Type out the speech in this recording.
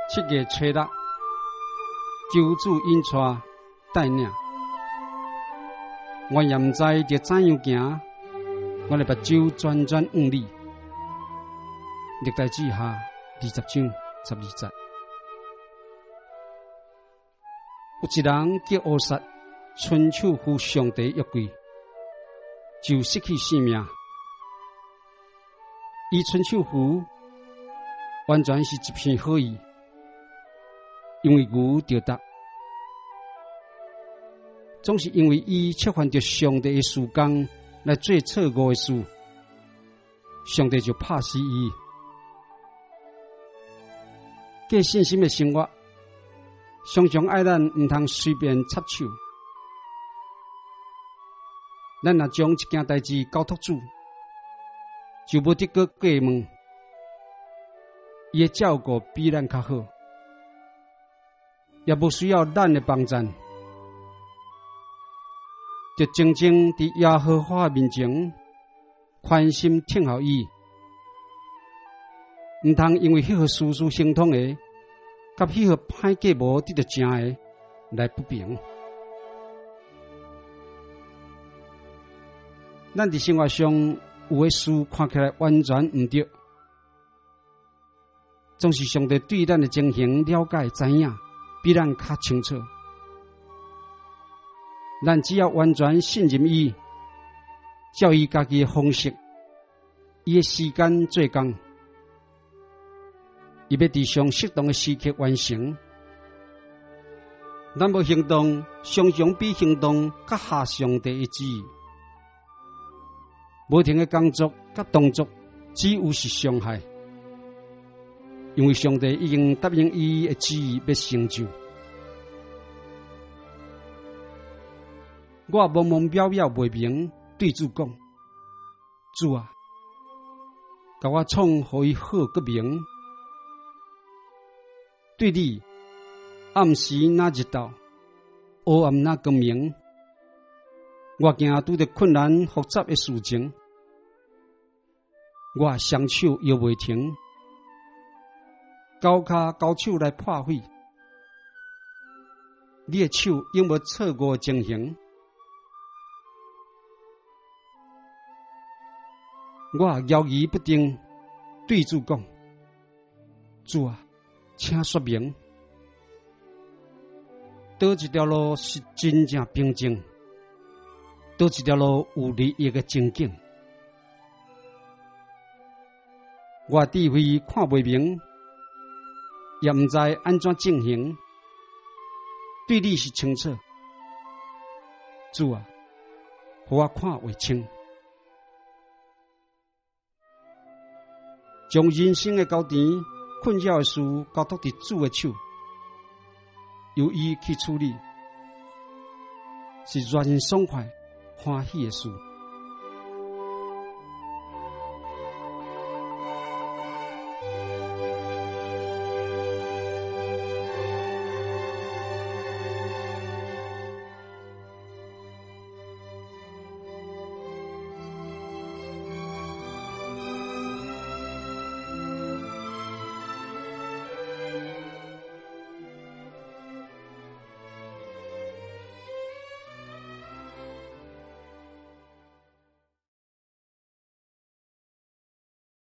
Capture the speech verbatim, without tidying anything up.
七月初六，九子引带带领，我也毋知着怎样行，我的目睭转转往里。历代志下二十章十二节，有一人叫乌撒，伸手赴上帝约柜，就失去性命。伊伸手赴完全是一片好意，因为牛着答，总是因为伊触犯着上帝的事工来做错误的事，上帝就拍死伊。过信心的生活，常常爱咱毋通随便插手。咱若将一件代志交托主，就无得过过问，伊的照顾比咱较好，也无需要咱的帮衬，就静静伫耶和华面前宽心听候伊，毋通因为迄个事事相通的，甲迄个歹过无得着正的来不平。咱伫生活上有诶事看起来完全毋对，总是上帝对咱的情形了解知影，比咱较清楚。咱只要完全信任伊，照伊家己的方式，伊的时间做工，伊要伫上适当的时刻完成。咱无行动，常常比行动较合上帝的旨意。无停的工作甲动作，只有是伤害，因为上帝已经答应伊的旨意要成就。我懵懵表表袂明，对主讲：主啊，甲我创，互伊好个明。对你，暗时那日头，黑暗那光明。我惊拄着困难复杂的事情，我双手摇袂停，高脚高手来破坏。你的手永无错误的情形，我犹豫不定，对主讲：主啊，请说明，倒一条路是真正平静？倒一条路有利益的情景，我智慧看袂明，也毋知安怎进行。对你是清楚，主啊，互我看会清。将人生的高甜、困扰的事交托伫主的手，由伊去处理，是让人爽快、欢喜的事。